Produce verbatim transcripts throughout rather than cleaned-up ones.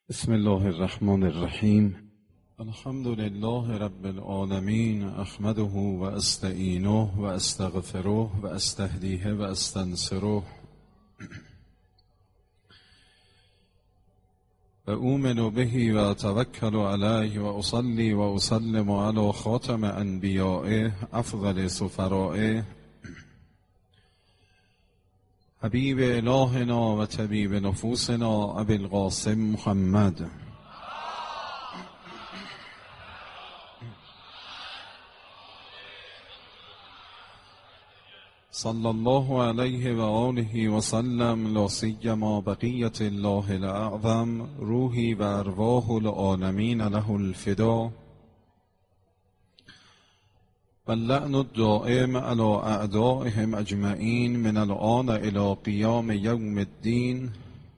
بسم الله الرحمن الرحیم. الحمد لله رب العالمین، احمده و استعینه و استغفره و استهدیه و استنصره و اؤمن به و اتوکل علیه و اصلی و اسلم علی خاتم انبیائه افضل سفرائه حبیب الهنا و طبیب نفوسنا ابی القاسم محمد. صلی الله علیه و آله و سلم، لا سیما بقیت الله الاعظم، روحی و ارواح العالمین له الفدا، واللعن الدائم على اعدائهم اجمعین من الآن الى قیام یوم الدین.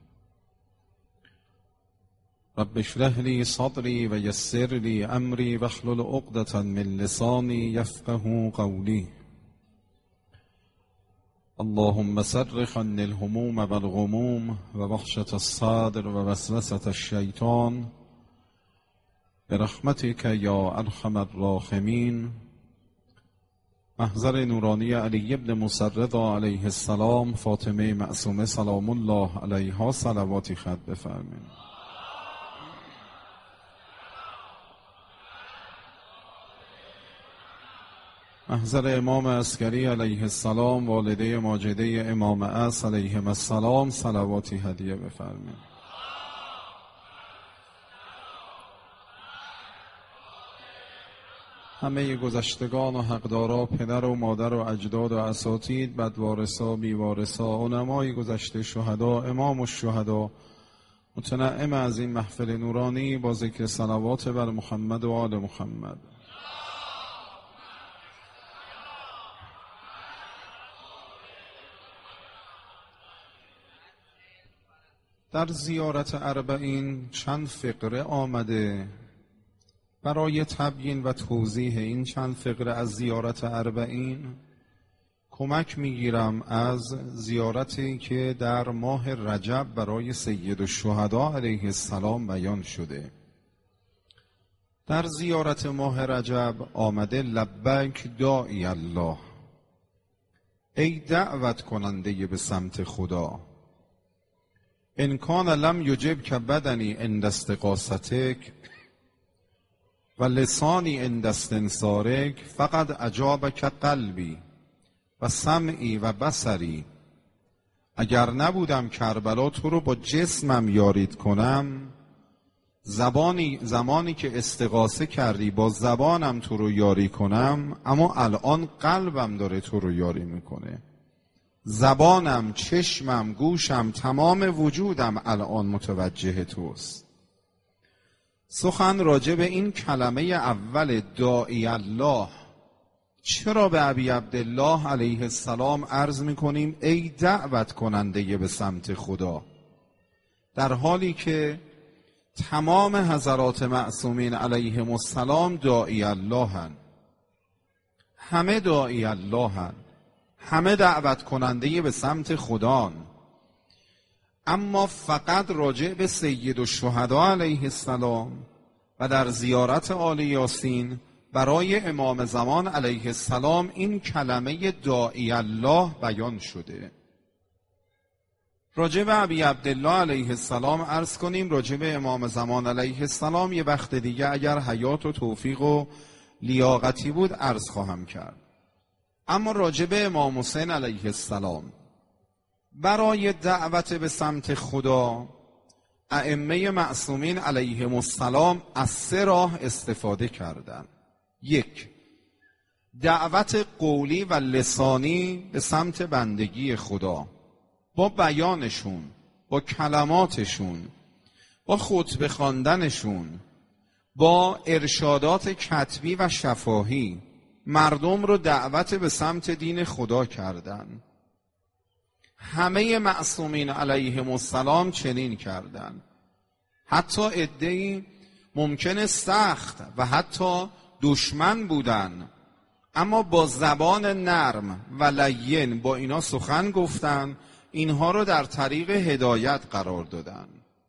رب اشرح لی صدری و یسر لی امری واحلل عقدة من لسانی یفقهوا قولی. اللهم صرف عني الهموم والغموم و وحشة الصدر و وسوسة الشیطان برحمتك یا ارحم الراحمین. محضر نورانی علی ابن موسی الرضا علیه السلام، فاطمه معصومه سلام الله علیها صلواتی خط بفرمایید. محضر امام عسکری علیه السلام، والده ماجده امام عصر علیهم السلام صلواتی هدیه بفرمایید. همه گذشتگان و حقدارا، پدر و مادر و اجداد و اساتید، بدوارثا، بیوارثا، علمای گذشته، شهدا، امام الشهدا، متنعم از این محفل نورانی با ذکر صلوات بر محمد و آل محمد. در زیارت اربعین چند فقره آمده. برای تبیین و توضیح این چند فقره از زیارت اربعین کمک میگیرم از زیارتی که در ماه رجب برای سید الشهدا علیه السلام بیان شده. در زیارت ماه رجب آمده لبیک داعی الله، ای دعوت کننده به سمت خدا. ان کان لم یجب که بدنی عند استغاثتک و لسانی عند استنصارک فقد اجابک قلبی و سمعی و بصری. اگر نبودم کربلا تو رو با جسمم یارید کنم، زبانی زمانی که استغاثه کردی با زبانم تو رو یاری کنم، اما الان قلبم داره تو رو یاری میکنه. زبانم، چشمم، گوشم، تمام وجودم الان متوجه توست. سخن راجع به این کلمه اول داعی الله چرا به ابی عبدالله علیه السلام عرض میکنیم ای دعوت کننده به سمت خدا، در حالی که تمام حضرات معصومین علیهم السلام داعی الله هن. همه داعی الله هن، همه دعوت کننده به سمت خدان. اما فقط راجع به سید الشهدا علیه السلام و در زیارت آل یاسین برای امام زمان علیه السلام این کلمه داعی الله بیان شده. راجع به ابی عبدالله علیه السلام عرض کنیم، راجع به امام زمان علیه السلام یه وقت دیگه اگر حیات و توفیق و لیاقتی بود عرض خواهم کرد. اما راجع به امام حسین علیه السلام برای دعوت به سمت خدا ائمه معصومین علیهم السلام از سه راه استفاده کردند. یک، دعوت قولی و لسانی به سمت بندگی خدا، با بیانشون، با کلماتشون، با خطبه خواندنشون، با ارشادات کتبی و شفاهی مردم رو دعوت به سمت دین خدا کردند. همه معصومین علیهم السلام چنین کردند. حتی عده‌ای ممکنه سخت و حتی دشمن بودن، اما با زبان نرم و لین با اینا سخن گفتن، اینها رو در طریق هدایت قرار دادن.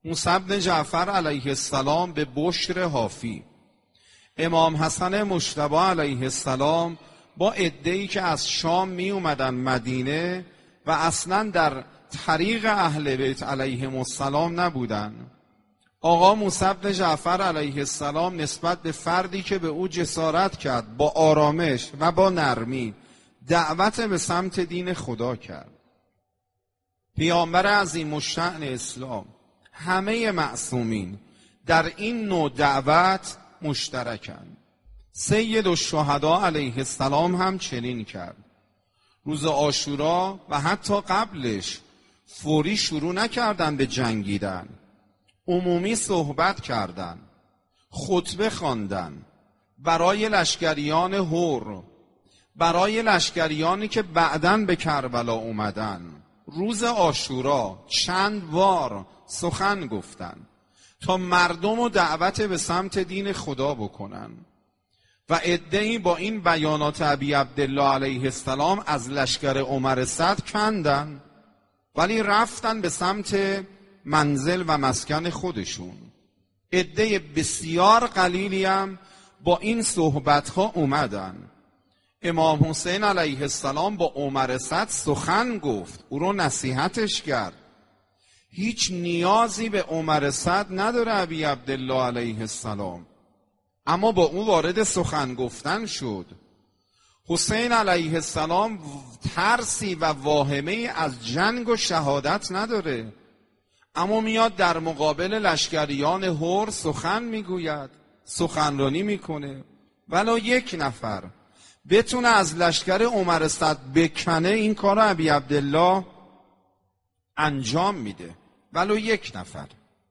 موسی بن جعفر علیه السلام به بشر حافی، امام حسن مجتبی علیه السلام با عده‌ای که از شام می اومدن مدینه و اصلا در طریق اهل بیت علیهم السلام نبودن. آقا موسی بن جعفر علیه السلام نسبت به فردی که به او جسارت کرد با آرامش و با نرمی دعوت به سمت دین خدا کرد. پیامبر عظیم الشأن اسلام همه معصومین در این نوع دعوت مشترکند. سید الشهدا علیه السلام هم چنین کرد. روز عاشورا و حتی قبلش فوری شروع نکردن به جنگیدن، عمومی صحبت کردن، خطبه خواندن برای لشکریان هور، برای لشکریانی که بعداً به کربلا اومدن. روز عاشورا چند بار سخن گفتن تا مردم رو دعوت به سمت دین خدا بکنن و عده‌ای با این بیانات ابی عبدالله علیه السلام از لشکر عمر صد کندن، ولی رفتن به سمت منزل و مسکن خودشون. عده بسیار قلیلی هم با این صحبت‌ها اومدن. امام حسین علیه السلام با عمر صد سخن گفت، او رو نصیحتش کرد. هیچ نیازی به عمر صد نداره ابی عبدالله علیه السلام، اما با او وارد سخن گفتن شد. حسین علیه السلام ترسی و واهمه از جنگ و شهادت نداره، اما میاد در مقابل لشکریان هور سخن میگوید، سخنرانی میکنه. ولو یک نفر بتونه از لشکر عمر صد بکنه، این کار ابی عبدالله انجام میده. ولو یک نفر.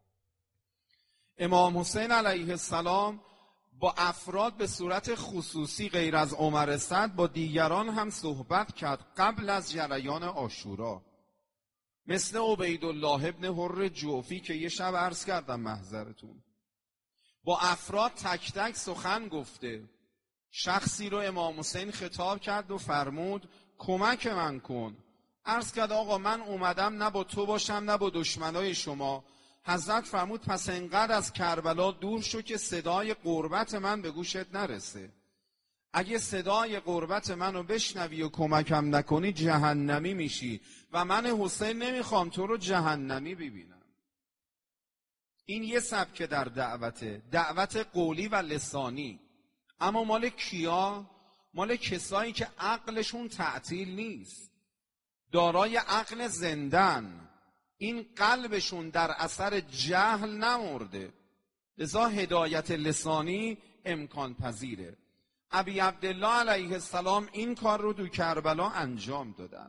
امام حسین علیه السلام با افراد به صورت خصوصی غیر از عمر صد با دیگران هم صحبت کرد قبل از جریان عاشورا، مثل عبیدالله ابن حر جوفی که یه شب عرض کردم محضرتون. با افراد تک تک سخن گفته. شخصی رو امام حسین خطاب کرد و فرمود کمک من کن. عرض کرد آقا من اومدم نه با تو باشم نه با دشمنای شما. حضرت فرمود پس انقدر از کربلا دور شو که صدای قربت من به گوشت نرسه. اگه صدای قربت منو بشنوی و کمکم نکنی جهنمی میشی و من حسین نمیخوام تو رو جهنمی ببینم. این یه سبک در دعوته، دعوت قولی و لسانی. اما مال کیا؟ مال کسایی که عقلشون تعطیل نیست، دارای عقل زندن، این قلبشون در اثر جهل نمرده، لذا هدایت لسانی امکان پذیره. ابی عبدالله علیه السلام این کار رو دو کربلا انجام دادن.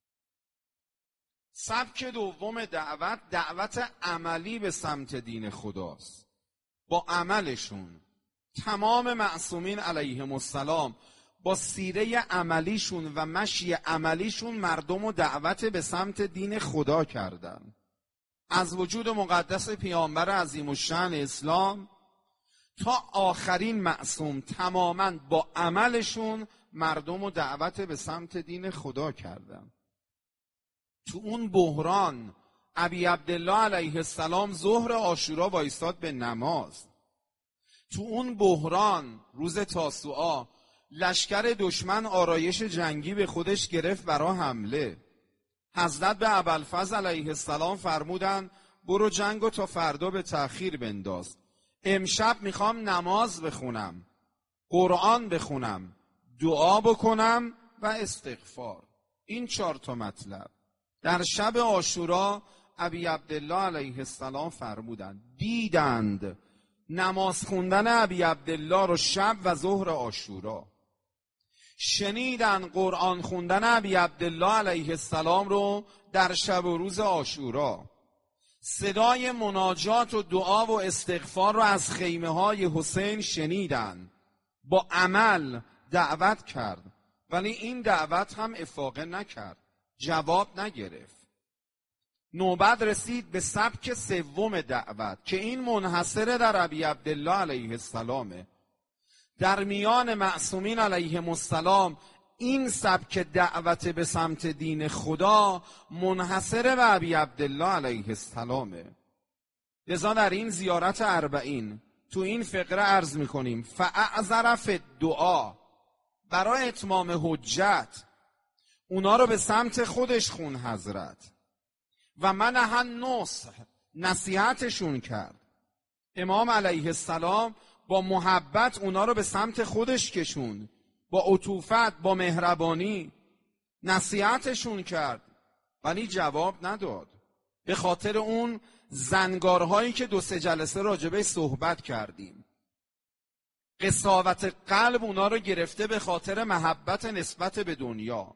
سبک دوم دعوت، دعوت عملی به سمت دین خداست. با عملشون تمام معصومین علیهم السلام با سیره عملیشون و مشی عملیشون مردم و دعوت به سمت دین خدا کردن. از وجود مقدس پیامبر عظیم الشأن اسلام تا آخرین معصوم تماما با عملشون مردم و دعوت به سمت دین خدا کردن. تو اون بحران ابی عبدالله علیه السلام ظهر عاشورا وایستاد به نماز. تو اون بحران روز تاسوعا لشکر دشمن آرایش جنگی به خودش گرفت برای حمله. حضرت به ابوالفضل علیه السلام فرمودن برو جنگو تا فردا به تأخیر بنداز. امشب میخوام نماز بخونم، قرآن بخونم، دعا بکنم و استغفار. این چهار تا مطلب. در شب عاشورا ابی عبدالله علیه السلام فرمودند دیدند نماز خوندن ابی عبدالله رو شب و ظهر عاشورا، شنیدن قرآن خوندن ابی عبدالله علیه السلام رو در شب و روز عاشورا، صدای مناجات و دعا و استغفار رو از خیمه های حسین شنیدن. با عمل دعوت کرد، ولی این دعوت هم افاقه نکرد، جواب نگرفت. نوبت رسید به سبک سوم دعوت که این منحصره در ابی عبدالله علیه السلامه. در میان معصومین علیهم السلام این سبک دعوت به سمت دین خدا منحصره به ابی عبدالله علیه السلامه. لذا در این زیارت اربعین تو این فقره عرض میکنیم فاعذر فی الدعا، برای اتمام حجت اونا رو به سمت خودش خون حضرت و منح النصح، نصیحتشون کرد. امام علیه السلام با محبت اونا رو به سمت خودش کشوند، با عطوفت، با مهربانی نصیحتشون کرد، ولی جواب نداد. به خاطر اون زنگارهایی که دو سه جلسه راجبه صحبت کردیم، قساوت قلب اونا رو گرفته به خاطر محبت نسبت به دنیا.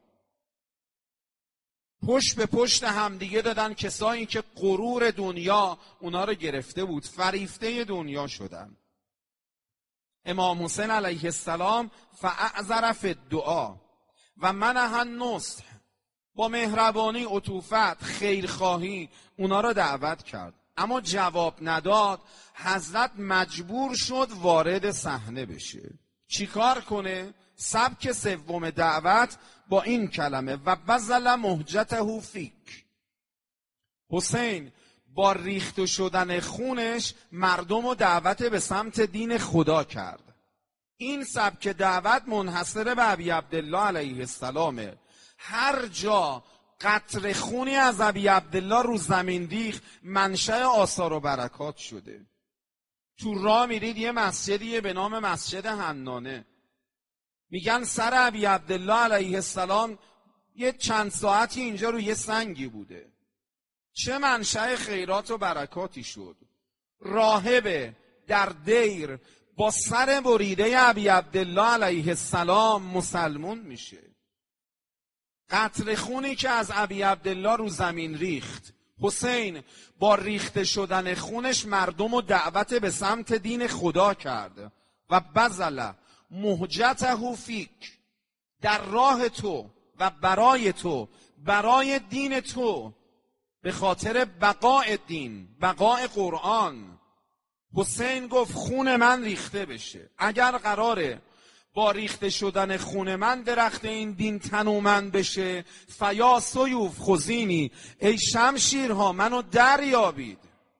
پشت به پشت همدیگه دادن کسایی که غرور دنیا اونا رو گرفته بود، فریفته دنیا شدن. امام حسین علیه السلام فاعذر فی الدعا و منح النصح، با مهربانی، عطوفت، خیرخواهی اونا رو دعوت کرد، اما جواب نداد. حضرت مجبور شد وارد صحنه بشه. چیکار کنه؟ سبک سوم دعوت با این کلمه و بذل مهجته فیک. حسین با ریخته شدن خونش مردم رو دعوت به سمت دین خدا کرد. این سبک دعوت منحصر به ابی عبدالله علیه السلامه. هر جا قطره خونی از ابی عبدالله رو زمین ریخت منشأ آثار و برکات شده. تو راه میرید یه مسجدیه به نام مسجد حنانه، میگن سر ابی عبدالله علیه السلام یه چند ساعتی اینجا رو یه سنگی بوده. چه منشأ خیرات و برکاتی شد. راهبه در دیر با سر بریده ابی عبدالله علیه السلام مسلمون میشه. قطره خونی که از ابی عبدالله رو زمین ریخت، حسین با ریخته شدن خونش مردم و دعوت به سمت دین خدا کرد و بذل مهجته فیک، در راه تو و برای تو، برای دین تو، به خاطر بقای دین، بقای قرآن. حسین گفت خون من ریخته بشه. اگر قراره با ریخته شدن خون من درخت این دین تنومند بشه، فیا سیوف خزینی، ای شمشیرها منو دریابید،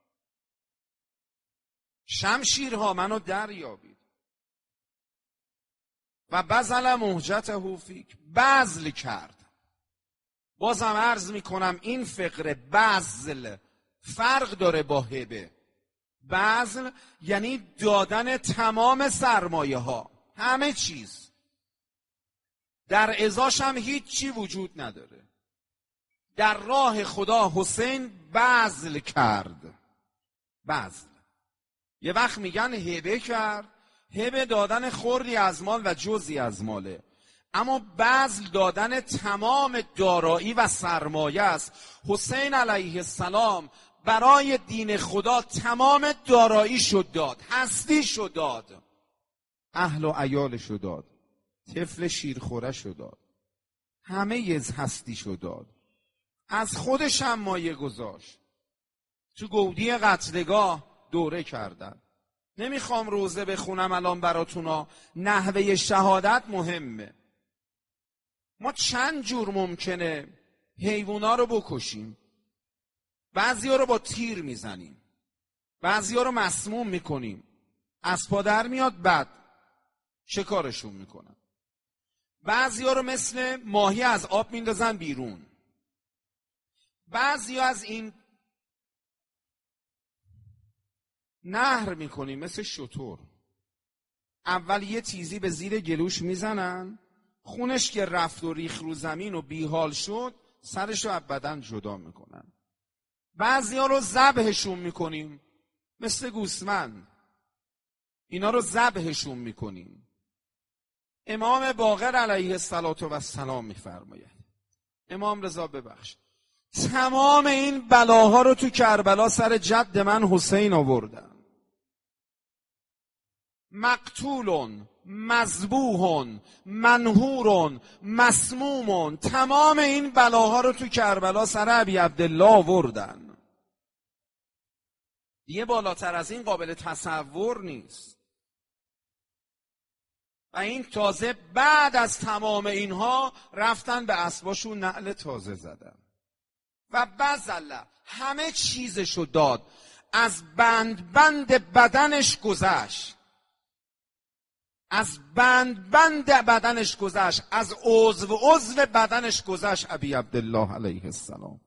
شمشیرها منو دریابید. و بذل مهجته فیک، بذل کرد. بازم عرض میکنم این فقره بذل فرق داره با هبه. بذل یعنی دادن تمام سرمایه ها، همه چیز، در ازاش هم هیچ چی وجود نداره. در راه خدا حسین بذل کرد. بذل یه وقت میگن هبه کرد، هبه دادن خوردی از مال و جزئی از ماله، اما بذل دادن تمام دارایی و سرمایه است. حسین علیه السلام برای دین خدا تمام دارایی شد داد، هستی شد داد، اهل و عیال شد داد، طفل شیرخوره شد داد، همه یز هستی شد داد، از خودش هم مایه گذاشت. تو گودی قتلگاه دوره کردن. نمیخوام روزه بخونم الان براتونا، نحوه شهادت مهمه. ما چند جور ممکنه حیوونا رو بکشیم. بعضی ها رو با تیر میزنیم، بعضی ها رو مسموم میکنیم، از پا در میاد بعد شکارشون میکنن. بعضی ها رو مثل ماهی از آب میندازن بیرون. بعضی ها از این نهر میکنیم مثل شتر. اول یه تیزی به زیر گلوش میزنن، خونش که رفت و ریخ رو زمین و بیحال شد سرش رو از بدن جدا میکنن. بعضی ها رو ذبحشون میکنیم مثل گوسفند، اینا رو ذبحشون میکنیم. امام باقر علیه السلام میفرماید، امام رضا ببخش، تمام این بلاها رو تو کربلا سر جد من حسین آوردن. مقتولون، مذبوحون، منهورون، مسمومون، تمام این بلاها رو تو کربلا سر ابی عبدالله آوردن. دیگه بالاتر از این قابل تصور نیست. و این تازه بعد از تمام اینها رفتن به اسباشون نعل تازه زدن. و بذل، همه چیزشو داد. از بند بند بدنش گذشت، از بند بند بدنش گذشت، از عضو عضو بدنش گذشت. ابی عبدالله علیه السلام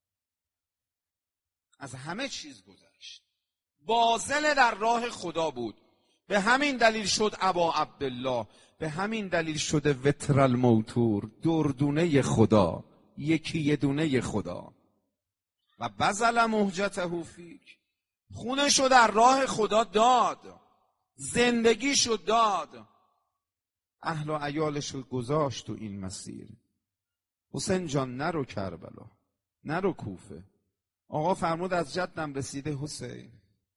از همه چیز گذشت. باذل در راه خدا بود. به همین دلیل شد ابا عبدالله، به همین دلیل شده وتر الموتور، دردونه خدا، یکی یه دونه خدا. و بذل مهجته فیک، خونشو در راه خدا داد، زندگیشو داد، اهل و عیالشو گذاشت تو این مسیر. حسین جان نرو کربلا، نرو کوفه. آقا فرمود از جدم رسیده حسین،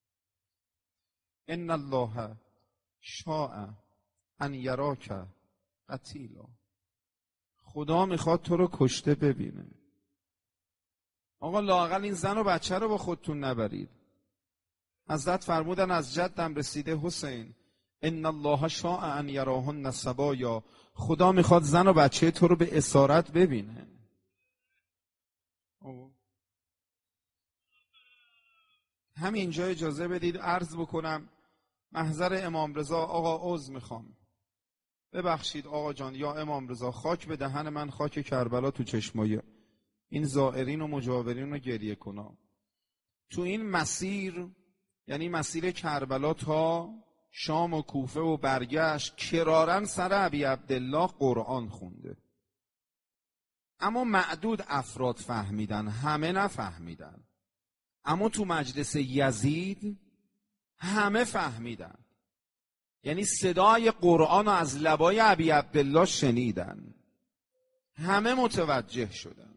ان الله شاء ان یراک قتیلا، خدا میخواد تو رو کشته ببینه. آقا لااقل این زن و بچه رو با خودتون نبرید. حضرت فرمودن از جدم رسیده حسین، ان الله شاء ان یراهن صبایا، خدا میخواد زن و بچه تو رو به اسارت ببینه. همینجا اجازه بدید عرض بکنم محضر امام رضا. آقا عذر میخوام، ببخشید آقا جان یا امام رضا، خاک به دهن من، خاک کربلا تو چشمای این زائرین و مجاورین رو گریه کنم. تو این مسیر، یعنی مسیر کربلا تا شام و کوفه و برگشت، کرارن سر ابی عبدالله قرآن خونده. اما معدود افراد فهمیدن، همه نفهمیدن. اما تو مجلس یزید همه فهمیدن، یعنی صدای قرآن رو از لبای ابی عبدالله شنیدن، همه متوجه شدن.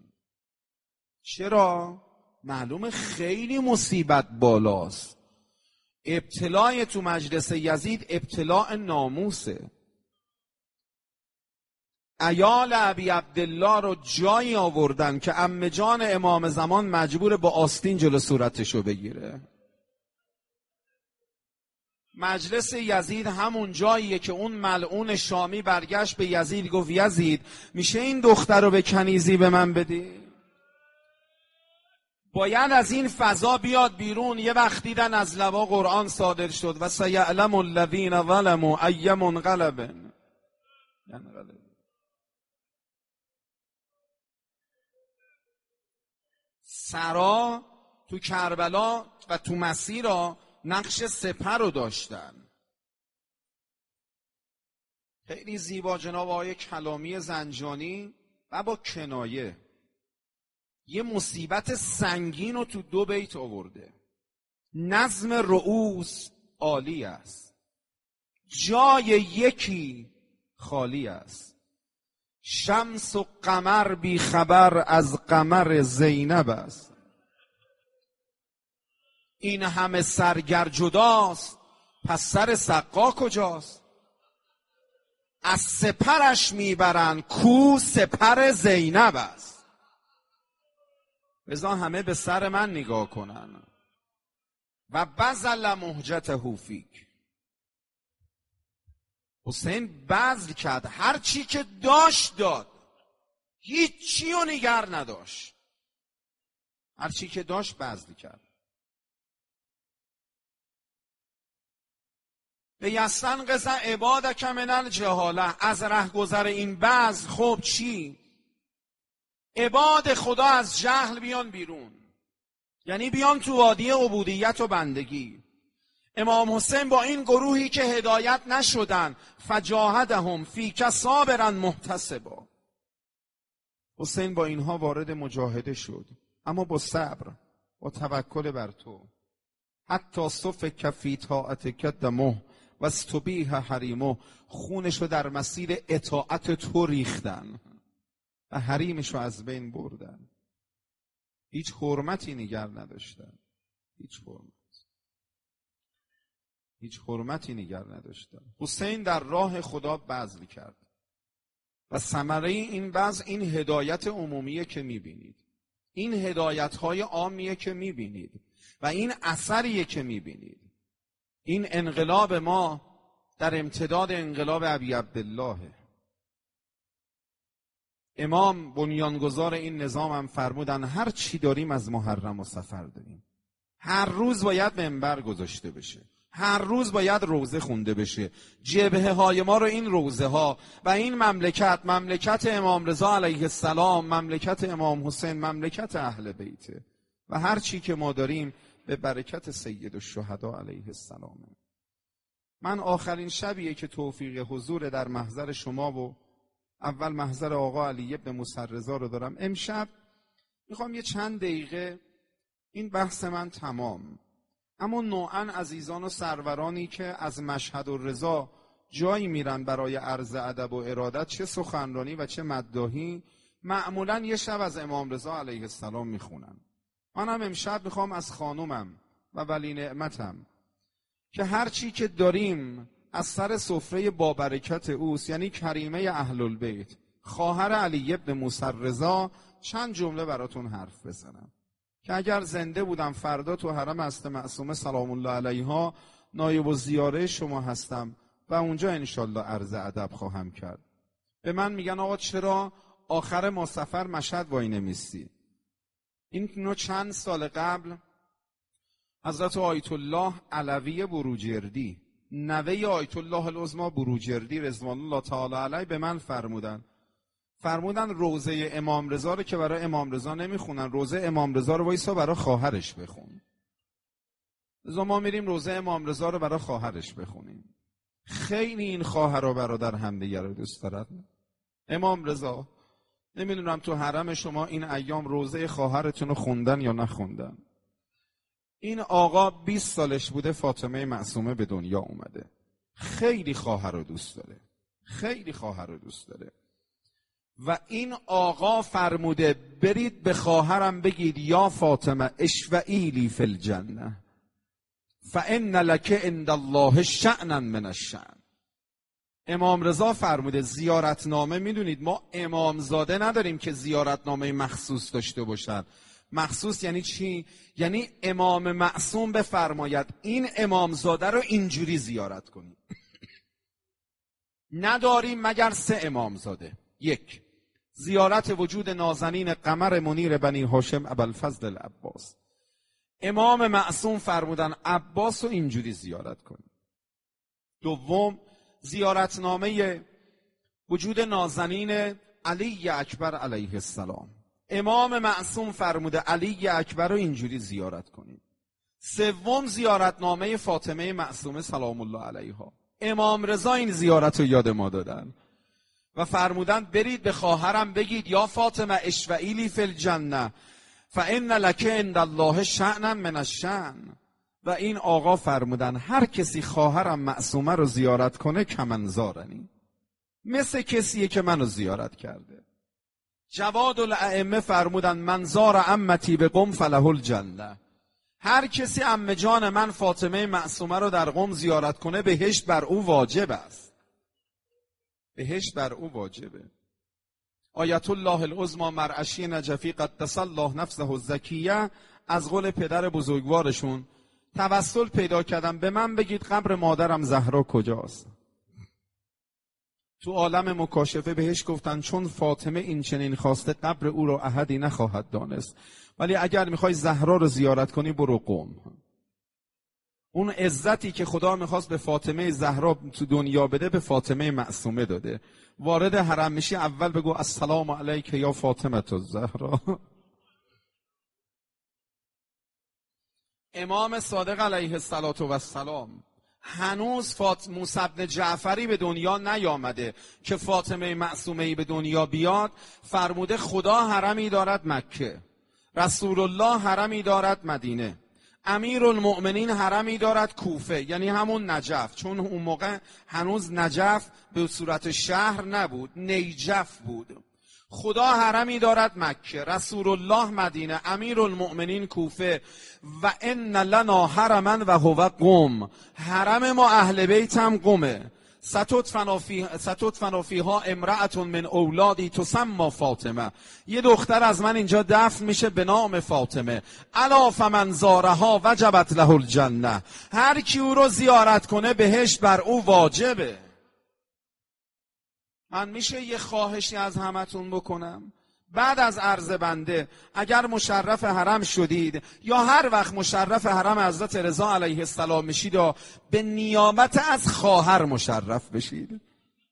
چرا؟ معلومه خیلی مصیبت بالاست. ابتلای تو مجلس یزید ابتلاء ناموسه. عیال ابی عبدالله رو جایی آوردن که عمه جان امام زمان مجبور با آستین جلو صورتشو بگیره. مجلس یزید همون جاییه که اون ملعون شامی برگشت به یزید گفت یزید میشه این دختر رو به کنیزی به من بدی؟ باید از این فضا بیاد بیرون. یه وقت دیدن از لبا قرآن صادر شد و سیعلم الذین ظلموا ای منقلب. سرا تو کربلا و تو مسیرا نقش سپر رو داشتن. خیلی زیبا جناب آقای کلامی زنجانی و با کنایه یه مصیبت سنگین رو تو دو بیت آورده. نظم رؤوس عالی است، جای یکی خالی است. شمس و قمر بی خبر از قمر زینب است. این همه سرگر جداست، پس سر سقا کجاست؟ از سپرش میبرن کو سپر زینب است. بذار همه به سر من نگاه کنن. و بذل مهجته فیک، حسین بذل کرد، هر چی که داشت داد، هیچ چی رو نگر نداشت، هر چی که داشت بذل کرد. به یستن قضا عبادک من الجهاله، از رهگذر این بذل. خب چی؟ عباد خدا از جهل بیان بیرون، یعنی بیان تو وادی عبودیت و بندگی. امام حسین با این گروهی که هدایت نشدن، فجاهدهم فیک صابرا محتسبا، حسین با اینها وارد مجاهده شد، اما با صبر، با توکل بر تو. حتی صفک فی طاعتک دمه و استبیح حریمه، خونشو در مسیر اطاعت تو ریختن و حریمشو از بین بردن. هیچ حرمتی نگر نداشتن، هیچ حرمت هیچ حرمتی نگر نداشتن. حسین در راه خدا بذل کرد و ثمره این بذل این هدایت عمومیه که میبینید، این هدایت های عامیه که میبینید و این اثریه که میبینید. این انقلاب ما در امتداد انقلاب ابی عبدالله. امام بنیانگذار این نظام هم فرمودن هر چی داریم از محرم و سفر داریم، هر روز باید منبر گذاشته بشه، هر روز باید روزه خونده بشه. جبهه های ما رو این روزه ها و این مملکت، مملکت امام رضا علیه السلام، مملکت امام حسین، مملکت اهل بیته و هر چی که ما داریم به برکت سید الشهدا علیه السلام. من آخرین شبیه که توفیق حضور در محضر شما و اول محضر آقا علی ابن موسی رضا رو دارم. امشب میخوام یه چند دقیقه، این بحث من تمام، اما نوعاً عزیزان و سرورانی که از مشهد و رضا جایی میرن برای عرض ادب و ارادت، چه سخنرانی و چه مداحی، معمولاً یه شب از امام رضا علیه السلام میخونن. منم امشب میخوام از خانومم و ولی نعمتم که هر چی که داریم از سر سفره با برکت اوست، یعنی کریمه اهل البیت، خواهر علی ابن موسی رضا، چند جمله براتون حرف بزنم که اگر زنده بودم فردا تو حرم هست معصومه سلام الله علیها نایب الزیاره شما هستم و اونجا انشالله عرض ادب خواهم کرد. به من میگن آقا چرا آخر ما سفر مشهد وای نمیستی؟ این نوع چند سال قبل حضرت آیت الله علوی بروجردی، نوه آیت الله العظمی بروجردی رضوان الله تعالی علیه، به من فرمودن فرمودن روزه امام رضا رو که برای امام رضا نمیخونن، روزه امام رضا رو وایسا برای خواهرش بخون. لذا ما میریم روزه امام رضا رو برای خواهرش بخونیم. خیلی این خواهر و برادر همدیگه رو دوست دارن. امام رضا، نمیدونم تو حرم شما این ایام روزه خواهرتون رو خوندن یا نخوندن. این آقا بیست سالش بوده فاطمه معصومه به دنیا اومده. خیلی خواهر رو دوست داره، خیلی خواهر رو دوست داره و این آقا فرموده برید به خواهرم بگید یا فاطمه اشفعیلی فی الجنه فان لک عند الله شأنا من الشأن. امام رضا فرموده زیارتنامه، میدونید ما امامزاده نداریم که زیارتنامه مخصوص داشته باشن. مخصوص یعنی چی؟ یعنی امام معصوم بفرماید این امامزاده رو اینجوری زیارت کنید. نداریم مگر سه امامزاده. یک، زیارت وجود نازنین قمر منیر بنی هاشم ابوالفضل العباس. امام معصوم فرمودن عباس رو اینجوری زیارت کنید. دوم، زیارتنامه وجود نازنین علی اکبر علیه السلام. امام معصوم فرموده علی اکبر رو اینجوری زیارت کنید. سوم، زیارتنامه فاطمه معصومه سلام الله علیها. امام رضا این زیارت رو یاد ما دادن و فرمودن برید به خواهرم بگید یا فاطمه اشفعیلی فی الجنه فان لک عند الله شأنا من الشأن. و این آقا فرمودن هر کسی خواهرم معصومه رو زیارت کنه کمنزارنی، مثل کسیه که منو زیارت کرده. جواد الائمه فرمودن من زار عمتی به قم فله الجنه. هر کسی عمه جان من فاطمه معصومه رو در قم زیارت کنه بهشت بر او واجب است، بهشت بر او واجبه. آیت الله العظمی مرعشی نجفی قدس الله نفسه الزکیه از قول پدر بزرگوارشون توسل پیدا کردم به من بگید قبر مادرم زهرا کجاست. تو عالم مکاشفه بهش گفتن چون فاطمه این چنین خواسته قبر او رو احدی نخواهد دانست، ولی اگر میخوای زهرا رو زیارت کنی برو قم. اون عزتی که خدا میخواست به فاطمه زهرا تو دنیا بده به فاطمه معصومه داده. وارد حرم میشی اول بگو السلام علیک یا فاطمه الزهرا. امام صادق علیه السلام هنوز فاط... موسی بن جعفری به دنیا نیامده که فاطمه معصومه به دنیا بیاد. فرموده خدا حرمی دارد مکه، رسول الله حرمی دارد مدینه، امیر المؤمنین حرمی دارد کوفه، یعنی همون نجف، چون اون موقع هنوز نجف به صورت شهر نبود، نیجف بود. خدا حرمی دارد مکه، رسول الله مدینه، امیر المؤمنین کوفه و ان لنا حرما و هو قم. حرم ما اهل بیت هم قمه. ستدفن فیها امرأة من اولادی تسمى فاطمه. یه دختر از من اینجا دفن میشه به نام فاطمه. الا فمن زارها وجبت له الجنه. هر کی او رو زیارت کنه بهشت بر او واجبه. من میشه یه خواهشی از همتون بکنم؟ بعد از عرض بنده اگر مشرف حرم شدید یا هر وقت مشرف حرم حضرت رضا علیه السلام میشید و به نیابت از خواهر مشرف بشید.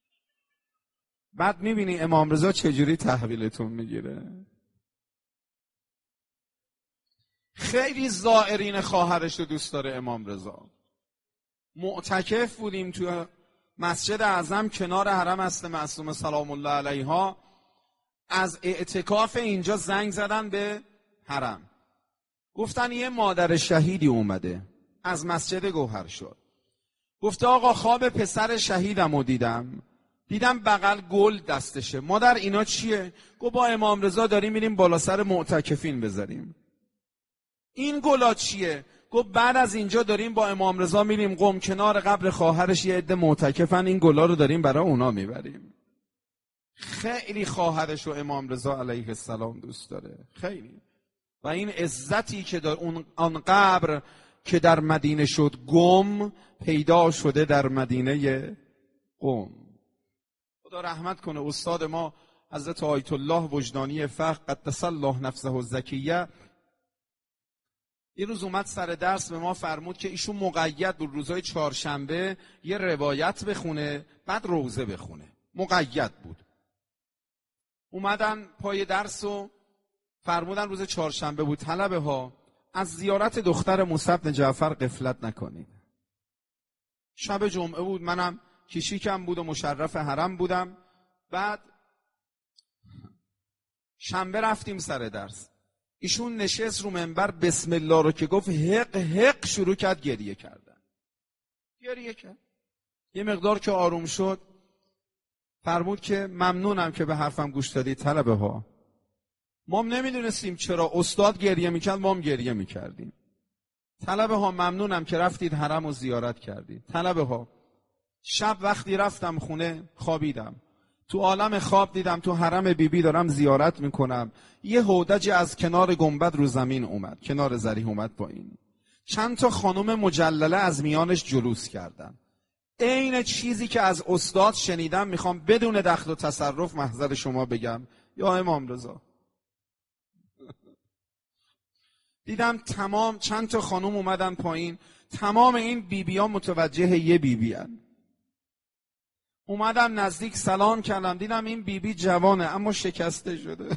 بعد میبینی امام رضا چجوری تحویلتون میگیره. خیلی زائرین خواهرش رو دوست داره امام رضا. معتکف بودیم تو مسجد اعظم کنار حرم اصل معصومه سلام الله علیها. از اعتکاف اینجا زنگ زدن به حرم، گفتن یه مادر شهیدی اومده از مسجد گوهر شد. گفته آقا خواب پسر شهیدم رو دیدم، دیدم بغل گل دستشه. مادر اینا چیه؟ گفت با امام رضا داریم میریم بالا سر معتکفین بذاریم. این گلا چیه؟ گفت بعد از اینجا داریم با امام رضا میریم قم کنار قبر خواهرش یه عده معتکفن، این گلا رو داریم برای اونا میبریم. خیلی خواهرش و امام رضا علیه السلام دوست داره، خیلی. و این عزتی که در اون آن قبر که در مدینه شد گم، پیدا شده در مدینه قم. خدا رحمت کنه استاد ما حضرت آیت الله وجدانی فقه قدس الله نفسه الزکیه، یه روز اومد سر درس به ما فرمود که ایشون مقید بود روزهای چهارشنبه یه روایت بخونه بعد روزه بخونه، مقید بود. اومدن پای درس و فرمودن روز چهارشنبه بود طلبه ها از زیارت دختر موسی بن جعفر غفلت نکنید. شب جمعه بود، منم کشیکم بود و مشرف حرم بودم. بعد شنبه رفتیم سر درس، ایشون نشست رو منبر بسم الله رو که گفت حق حق شروع کرد گریه کردن. گریه کرد. یه مقدار که آروم شد فرمود که ممنونم که به حرفم گوش دادید طلبه ها. ما هم نمیدونستیم چرا استاد گریه میکرد، ما هم گریه میکردیم. طلبه ها ممنونم که رفتید حرم و زیارت کردید. طلبه ها شب وقتی رفتم خونه خوابیدم، تو عالم خواب دیدم تو حرم بیبی بی دارم زیارت میکنم، یه هودج از کنار گنبد رو زمین اومد، کنار ذریح اومد پایین، چند تا خانم مجلله از میانش جلوس کردن. عین چیزی که از استاد شنیدم میخوام بدون دخل و تصرف محضر شما بگم. یا امام رضا دیدم تمام چند تا خانم اومدن پایین، تمام این بیبیان متوجه یه بیبی هن. اومدم نزدیک سلام کردم، دیدم این بیبی جوانه اما شکسته شده.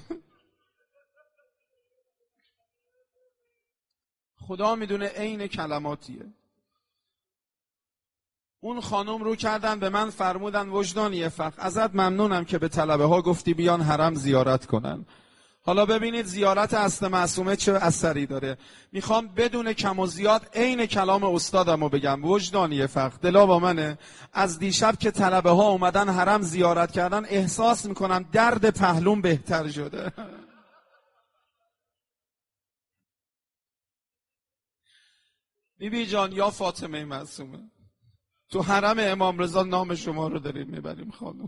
خدا میدونه عین کلماتیه. اون خانم رو کردن به من فرمودن وجدانی فقه ازت ممنونم که به طلبه ها گفتی بیان حرم زیارت کنن. حالا ببینید زیارت اصل معصومه چه اثری داره. میخوام بدون کم و زیاد عین کلام استادمو بگم. وجدانی فقه دلا با منه، از دیشب که طلبه ها اومدن حرم زیارت کردن احساس میکنم درد پهلوم بهتر شده. بیبی جان یا فاطمه معصومه تو حرم امام رضا نام شما رو داریم میبریم خانم.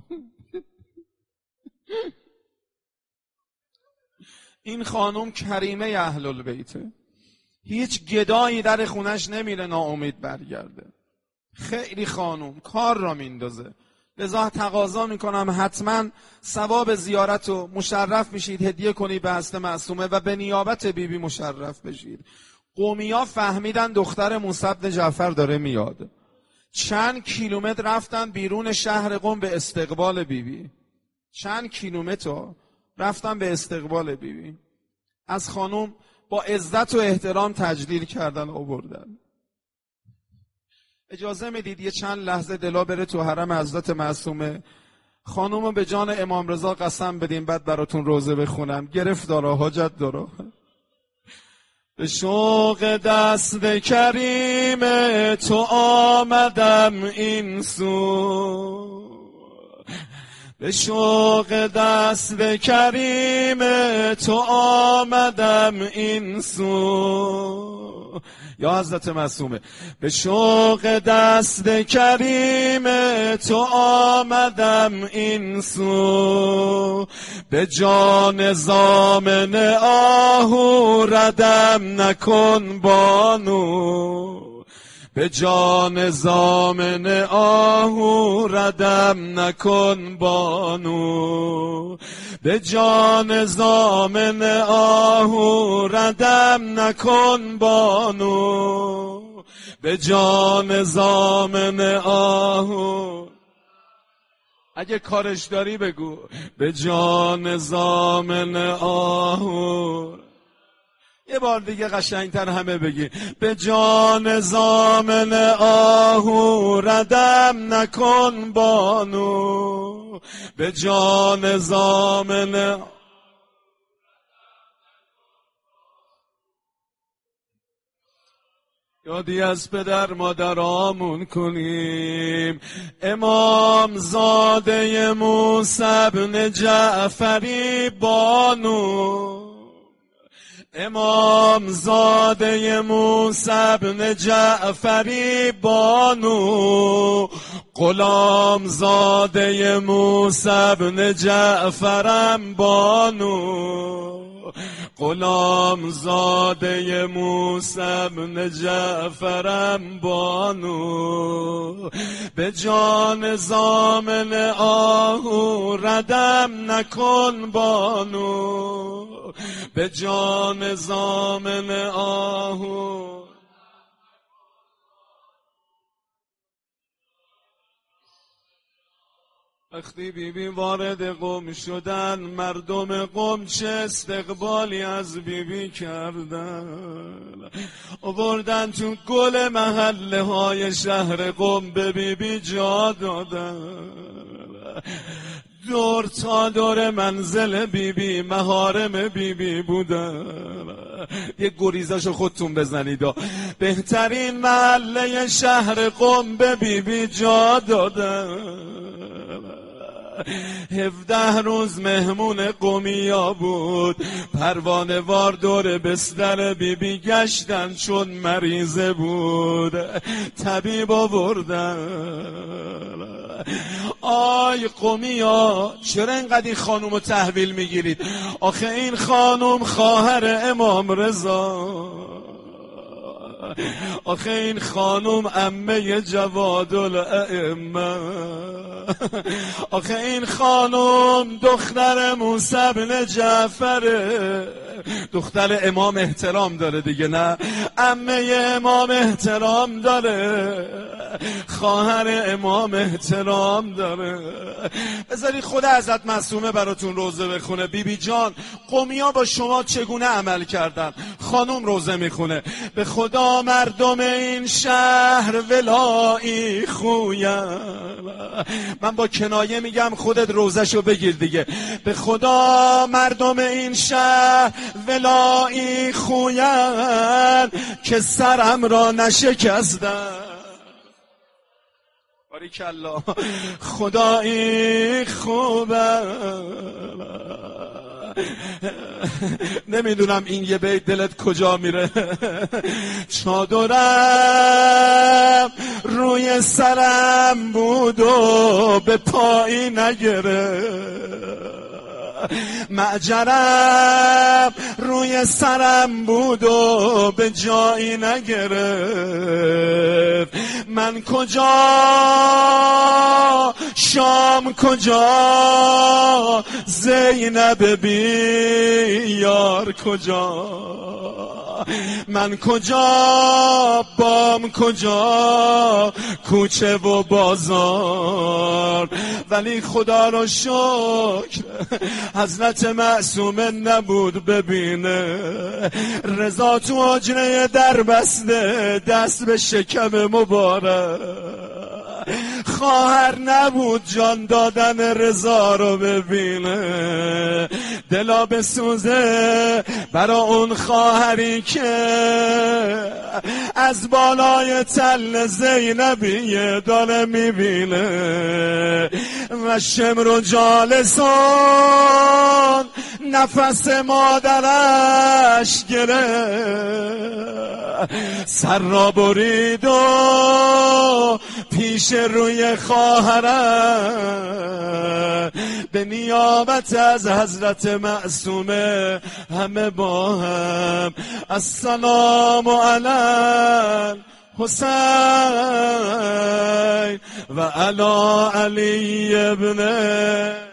این خانم کریمه اهل البیته، هیچ گدایی در خونش نمیره ناامید برگرده. خیلی خانم کار را میندازه. لذا تقاضا میکنم حتما ثواب زیارت رو مشرف میشید هدیه کنید به اصل معصومه و به نیابت بیبی بی مشرف بشید. قومیا فهمیدن دختر موسی بن جعفر داره میاد، چند کیلومتر رفتن بیرون شهر قم به استقبال بیبی بی. چند کیلومتر رفتن به استقبال بیبی بی. از خانم با عزت و احترام تجلیل کردن آوردن. اجازه میدید یه چند لحظه دلا بره تو حرم حضرت معصومه، خانومو به جان امام رضا قسم بدیم بعد براتون روزه بخونم. گرفتارا حاجت دارا. به شوق دست کریم تو آمدم این سو، به شوق دست کریم تو آمدم این سو. یا حضرت معصومه به شوق دست کریم تو آمدم این سو، به جان زامن آهو ردم نکن بانو، به جان زامن آهو ردم نکن بانو، به جان زامن آهو ردم نکن بانو، به جان زامن آهو. اگه کارش داری بگو به جان زامن آهو. یه بار دیگه قشنگتر همه بگی به جان زامن آهو ردم نکن بانو، به جان زامن. یادی از پدر مادرامون کنیم، امام زاده موسی بن جعفری بانو، امام زاده موسی بن جعفری بانو، غلام زاده موسی بن جعفرم بانو، غلام زاده موسی بن جعفرم بانو، به جان زامن آهو ردم نکن بانو، به جان زامن آهو. وقتی بی بی وارد قم شدن، مردم قم چه استقبالی از بی بی کردن، آوردن تو گل محله های شهر قم به بی بی جا دادن، دور تا دور منزل بی بی محارم بی بی بودن. یه گریزاشو خودتون بزنید. بهترین محله شهر قم به بی بی جا دادن. هفده روز مهمون قمیا بود، پروانه وار دور بستر بی بی گشتن، چون مریضه بود طبیب آوردن. آی قمیا چرا اینقدر این خانومو تحویل میگیرید؟ آخه این خانوم خواهر امام رضا، آخه این خانوم عمه جواد الائمه، آخه این خانوم دختر موسی بن جعفره. دختر امام احترام داره دیگه، نه عمه امام احترام داره، خواهر امام احترام داره. بذاری خود حضرت معصومه براتون روزه بخونه. بی بی جان قومیا با شما چگونه عمل کردن؟ خانوم روزه میخونه. به خدا مردم این شهر ولایی خویم. من با کنایه میگم خودت روزهشو بگیر دیگه. به خدا مردم این شهر ولایی خویم که سرم را نشکستن. باریکالله خدایی خوبه. نمیدونم این یه بیت دلت کجا میره. چادرم روی سرم بود و به پایی نگرفت، معجرم روی سرم بود و به جایی نگرفت. من کجا شام کجا زینب بیار کجا، من کجا بام کجا کوچه و بازار. ولی خدا رو شکر حضرت معصومه نبود ببینه. رضا تو حجره در بسته دست به شکم مبارک، خواهر نبود جان دادن رضا رو ببینه. دلا بسوزه برا اون خواهری که از بالای تل زینبیه داره میبینه. و شمر و جالسون نفس مادرش گره، سر را برید و پیش روی خواهرم به نیابت از حضرت معصومه همه با هم السلام علی حسین و علی علی ابن